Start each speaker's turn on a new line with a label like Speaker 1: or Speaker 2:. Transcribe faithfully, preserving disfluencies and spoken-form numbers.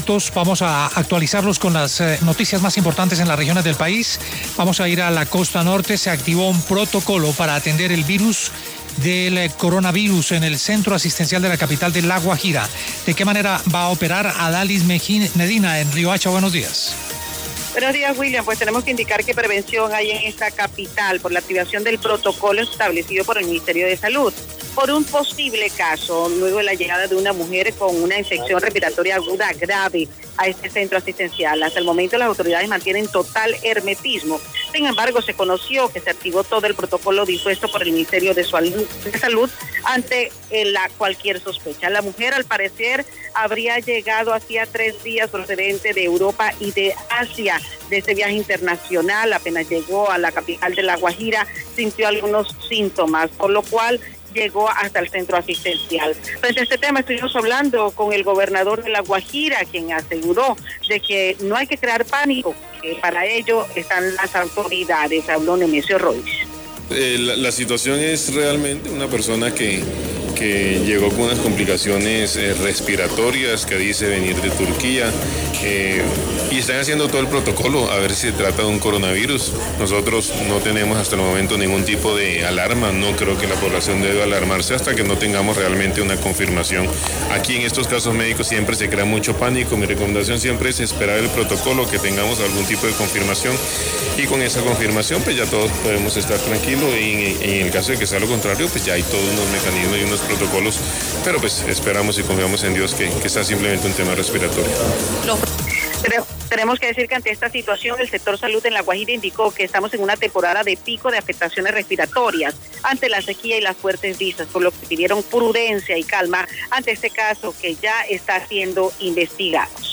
Speaker 1: Vamos a actualizarlos con las eh, noticias más importantes en las regiones del país. Vamos a ir a la costa norte. Se activó un protocolo para atender el virus del eh, coronavirus en el centro asistencial de la capital de La Guajira. ¿De qué manera va a operar Adalis Medina en Riohacha? Buenos días.
Speaker 2: Buenos días, William. Pues tenemos que indicar que prevención hay en esta capital por la activación del protocolo establecido por el Ministerio de Salud por un posible caso, luego de la llegada de una mujer con una infección respiratoria aguda grave a este centro asistencial. Hasta el momento las autoridades mantienen total hermetismo. Sin embargo, se conoció que se activó todo el protocolo dispuesto por el Ministerio de Salud ante la cualquier sospecha. La mujer, al parecer, habría llegado hacía tres días procedente de Europa y de Asia de este viaje internacional. Apenas llegó a la capital de La Guajira, sintió algunos síntomas, por lo cual llegó hasta el centro asistencial. Frente a este tema estuvimos hablando con el gobernador de La Guajira, quien aseguró de que no hay que crear pánico, que para ello están las autoridades. Habló Nemesio Roig.
Speaker 3: Eh, la, la situación es realmente una persona que, que llegó con unas complicaciones eh, respiratorias, que dice venir de Turquía, eh, y están haciendo todo el protocolo a ver si se trata de un coronavirus. Nosotros no tenemos hasta el momento ningún tipo de alarma, no creo que la población deba alarmarse hasta que no tengamos realmente una confirmación. Aquí en estos casos médicos siempre se crea mucho pánico. Mi recomendación siempre es esperar el protocolo, que tengamos algún tipo de confirmación, y con esa confirmación pues ya todos podemos estar tranquilos. Y en, en el caso de que sea lo contrario, pues ya hay todos unos mecanismos y unos protocolos, pero pues esperamos y confiamos en Dios que, que sea simplemente un tema respiratorio.
Speaker 2: Pero tenemos que decir que ante esta situación el sector salud en La Guajira indicó que estamos en una temporada de pico de afectaciones respiratorias ante la sequía y las fuertes brisas, por lo que pidieron prudencia y calma ante este caso que ya está siendo investigado.